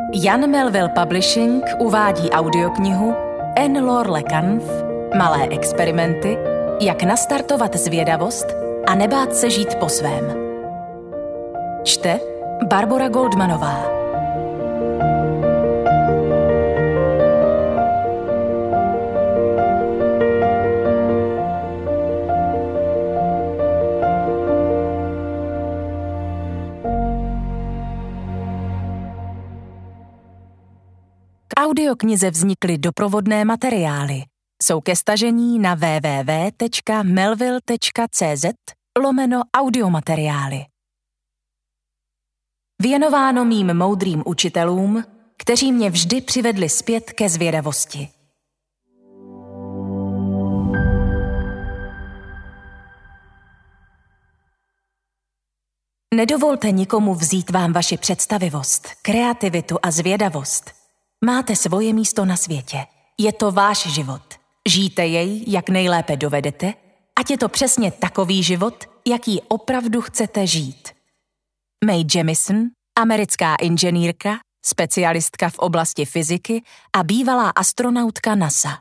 Jan Melville Publishing uvádí audioknihu N-Lore Le Canf, Malé experimenty, jak nastartovat zvědavost a nebát se žít po svém. Čte Barbora Goldmanová. K audioknize vznikly doprovodné materiály. Jsou ke stažení na www.melville.cz/audiomateriály. Věnováno mým moudrým učitelům, kteří mě vždy přivedli zpět ke zvědavosti. Nedovolte nikomu vzít vám vaši představivost, kreativitu a zvědavost. Máte svoje místo na světě. Je to váš život. Žijte jej, jak nejlépe dovedete, ať je to přesně takový život, jaký opravdu chcete žít. Mae Jemison, americká inženýrka, specialistka v oblasti fyziky a bývalá astronautka NASA.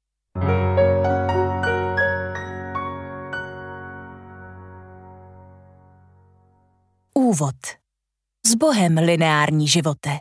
Úvod. S Bohem, lineární živote.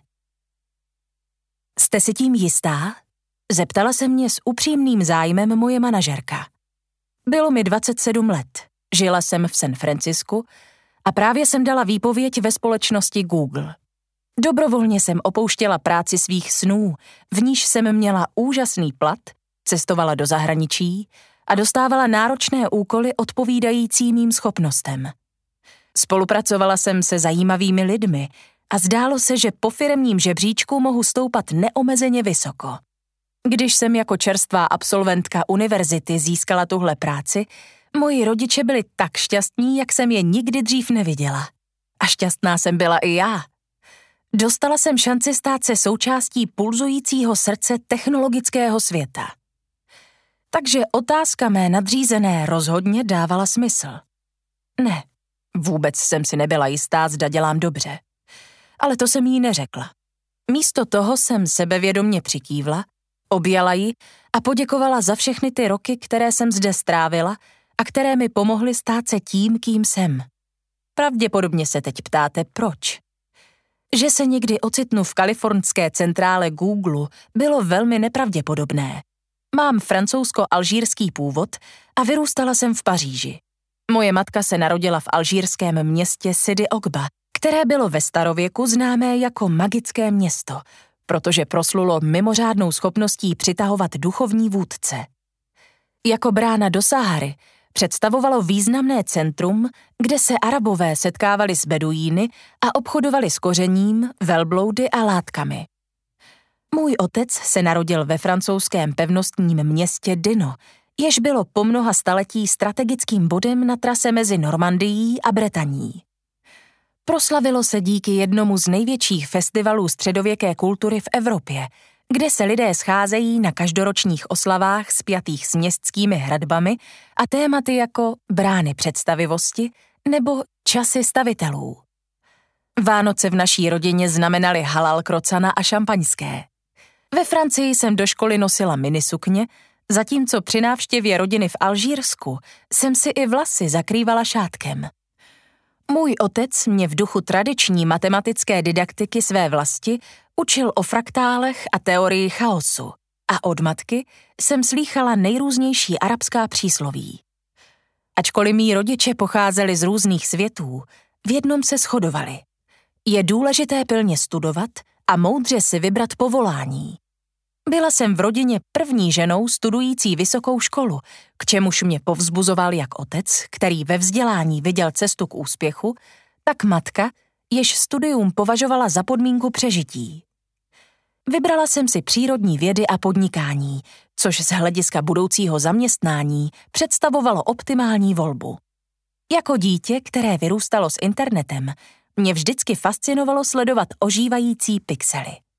Jste si tím jistá? Zeptala se mě s upřímným zájmem moje manažerka. Bylo mi 27 let, žila jsem v San Francisku a právě jsem dala výpověď ve společnosti Google. Dobrovolně jsem opouštěla práci svých snů, v níž jsem měla úžasný plat, cestovala do zahraničí a dostávala náročné úkoly odpovídající mým schopnostem. Spolupracovala jsem se zajímavými lidmi a zdálo se, že po firemním žebříčku mohu stoupat neomezeně vysoko. Když jsem jako čerstvá absolventka univerzity získala tuhle práci, moji rodiče byli tak šťastní, jak jsem je nikdy dřív neviděla. A šťastná jsem byla i já. Dostala jsem šanci stát se součástí pulzujícího srdce technologického světa. Takže otázka mé nadřízené rozhodně dávala smysl. Ne, vůbec jsem si nebyla jistá, zda dělám dobře. Ale to jsem jí neřekla. Místo toho jsem sebevědomně přikývla, objala ji a poděkovala za všechny ty roky, které jsem zde strávila a které mi pomohly stát se tím, kým jsem. Pravděpodobně se teď ptáte, proč. Že se někdy ocitnu v kalifornské centrále Google, bylo velmi nepravděpodobné. Mám francouzsko-alžírský původ a vyrůstala jsem v Paříži. Moje matka se narodila v alžírském městě Sidi Oujba, které bylo ve starověku známé jako magické město, protože proslulo mimořádnou schopností přitahovat duchovní vůdce. Jako brána do Sahary představovalo významné centrum, kde se Arabové setkávali s Beduíny a obchodovali s kořením, velbloudy a látkami. Můj otec se narodil ve francouzském pevnostním městě Dino, jež bylo po mnoha staletí strategickým bodem na trase mezi Normandií a Bretaní. Proslavilo se díky jednomu z největších festivalů středověké kultury v Evropě, kde se lidé scházejí na každoročních oslavách spjatých s městskými hradbami a tématy jako brány představivosti nebo časy stavitelů. Vánoce v naší rodině znamenaly halal krocana a šampaňské. Ve Francii jsem do školy nosila minisukně, zatímco při návštěvě rodiny v Alžírsku jsem si i vlasy zakrývala šátkem. Můj otec mě v duchu tradiční matematické didaktiky své vlasti učil o fraktálech a teorii chaosu a od matky jsem slýchala nejrůznější arabská přísloví. Ačkoliv mí rodiče pocházeli z různých světů, v jednom se shodovali. Je důležité pilně studovat a moudře si vybrat povolání. Byla jsem v rodině první ženou studující vysokou školu, k čemuž mě povzbuzoval jak otec, který ve vzdělání viděl cestu k úspěchu, tak matka, jež studium považovala za podmínku přežití. Vybrala jsem si přírodní vědy a podnikání, což z hlediska budoucího zaměstnání představovalo optimální volbu. Jako dítě, které vyrůstalo s internetem, mě vždycky fascinovalo sledovat ožívající pixely.